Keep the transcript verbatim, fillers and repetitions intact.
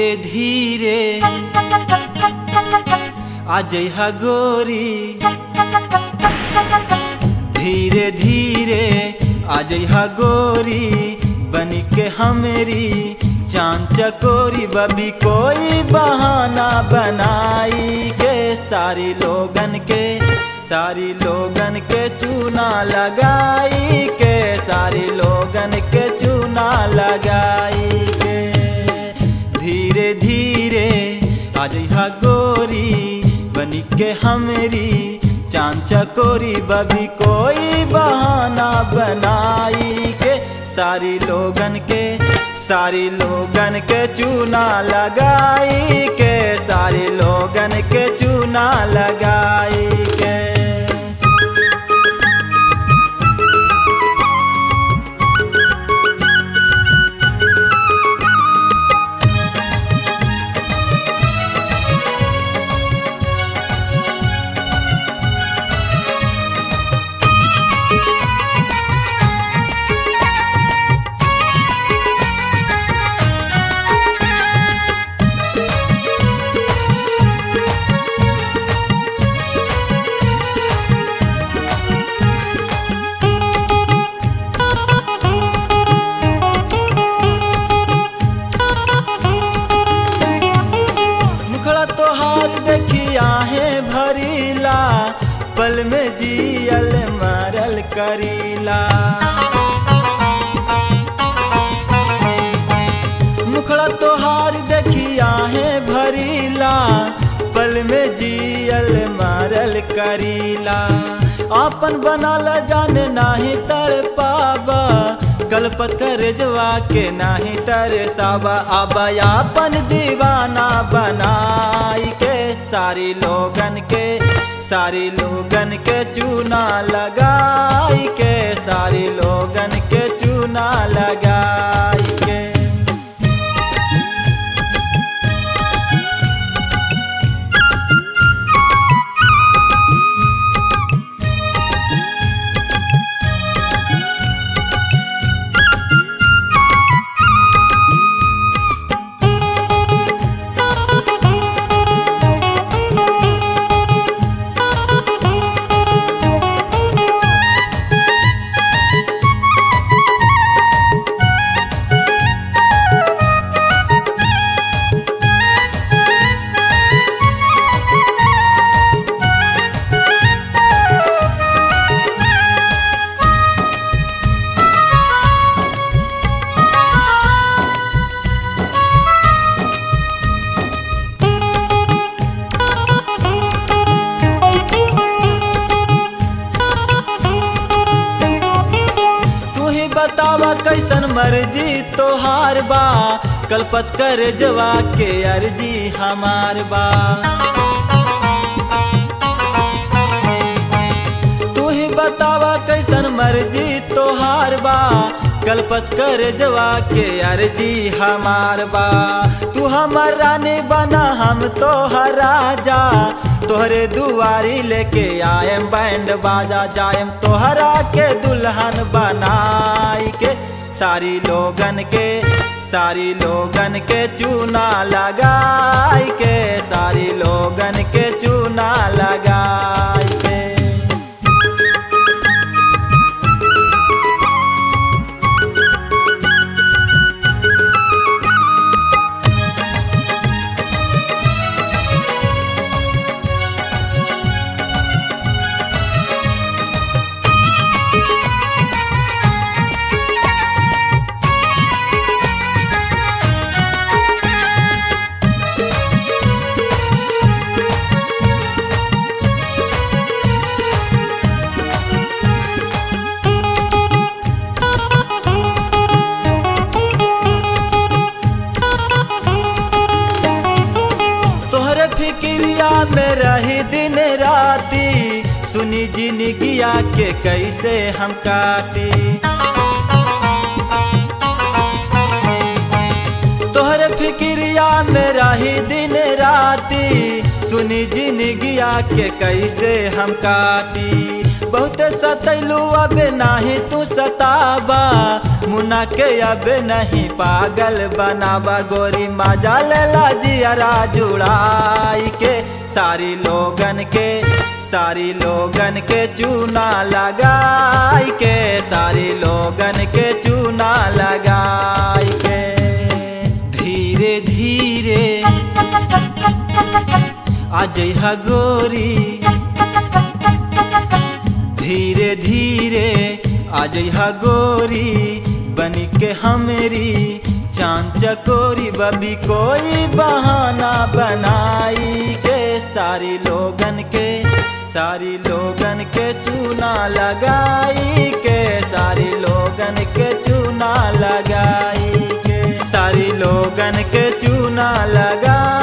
धीरे आजइहा गोरी, धीरे धीरे आजइहा गोरी, बनी के हमरी चांद चकोरी। बबी कोई बहाना बनाई के सारी लोगन के, सारी लोगन के चूना लगाई के, सारी लोगन के चूना लगाई के। धीरे धीरे आजइहा गोरी, बनी के हमरी चांद चकोरी। बबी कोई बहाना बनाई के सारी लोगन के, सारी लोगन के चूना लगाई के, सारी लोगन के चूना लगाई के। भरीला पल में जियल मरल करीला, मुखड़ा तोहार देखिया है भरीला, पल में जियल मरल करीला। आपन बनाल जाने नाही तड़ पाबा, कलपत करजवा के नाही तरसावा। अब आपन दीवाना बनाई के सारी लोगन के, सारी लोगन के चूना लगाई के, सारी लोगन के चूना लगाई के। बतावा कैसन मर्जी तोहार बा, कलपत कर जवा के अर्जी हमार बा। तू ही बतावा कैसन मर्जी तोहार बा, कलपत कर जवा के अर्जी हमार बा। तू हमर रानी बना हम तोहर राजा, तोहरे दुआरी लेके आएम बैंड बाजा। जाएम तोहरा के दुल्हन बनाई के सारी लोगन के, सारी लोगन के चूना लगाई के, सारी लोगन के चूना लगाई के। फिक्रिया में रही दिन राती, सुनी जिंदगिया के कैसे हम काटी। तोहरे फिक्रिया में रही दिन राती, सुनी जिंदगिया के कैसे हम काटी। बहुत सतैलू अब नाही तू सताबा, मुन्ना के अब नहीं पागल बनावा। गोरी मजा लेला जियरा जुड़ाई के, सारी लोगन के सारी लोगन के चूना लगाई के, सारी लोगन के चूना लगाई के। धीरे धीरे आजइहा गोरी, धीरे धीरे आजइहा गोरी, बनी के हमरी चांद चकोरी। बबी कोई बहाना बनाई के, सारी लोगन के सारी लोगन के चूना लगाई के, सारी लोगन के चूना लगाई के, सारी लोगन के चूना लगाई।